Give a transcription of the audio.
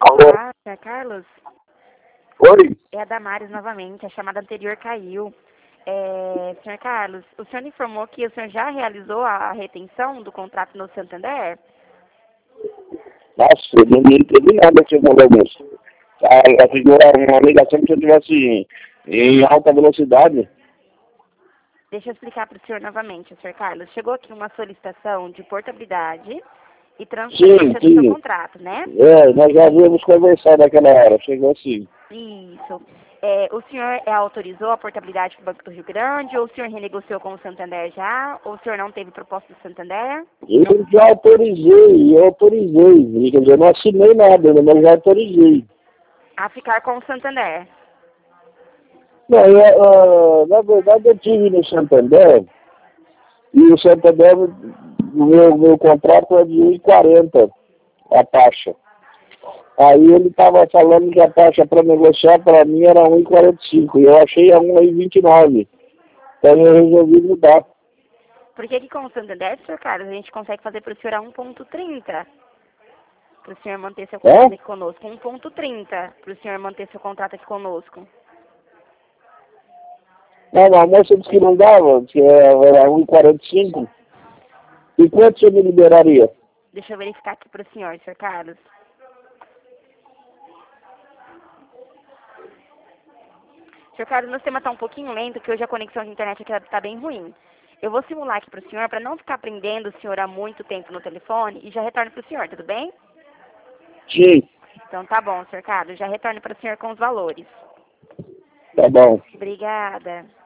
Olá, senhor Carlos. Oi? É a Damares novamente, a chamada anterior caiu. Senhor Carlos, o senhor informou que o senhor já realizou a retenção do contrato no Santander? Nossa, eu não entendi nada que você mandou, moço. A figura, uma ligação que eu tivesse em alta velocidade. Deixa eu explicar para o senhor novamente, senhor Carlos. Chegou aqui uma solicitação de portabilidade e transferência do seu Sim. contrato, né? Nós já havíamos conversado naquela hora, chegou assim. Isso. O senhor autorizou a portabilidade para o Banco do Rio Grande, ou o senhor renegociou com o Santander já, ou o senhor não teve proposta do Santander? Eu já autorizei. Quer dizer, eu não assinei nada, né, mas já autorizei. A ficar com o Santander. Não, na verdade eu tive no Santander, e o Santander, meu contrato é de 1,40 a taxa. Aí ele estava falando que a taxa para negociar para mim era 1,45 e eu achei a 1,29. Então eu resolvi mudar. Porque aqui com o Santander, senhor Carlos, a gente consegue fazer para o senhor a 1,30. Para o senhor manter seu contrato aqui conosco. 1,30 para o senhor manter seu contrato aqui conosco. Não, a moça disse que não dava, que era 1,45. E quanto você me liberaria? Deixa eu verificar aqui para o senhor Carlos. Senhor Carlos, meu sistema está um pouquinho lento, que hoje a conexão de internet aqui está bem ruim. Eu vou simular aqui para o senhor, para não ficar prendendo o senhor há muito tempo no telefone, e já retorno para o senhor, tudo bem? Sim. Então tá bom, senhor Carlos, já retorno para o senhor com os valores. Tá bom. Obrigada.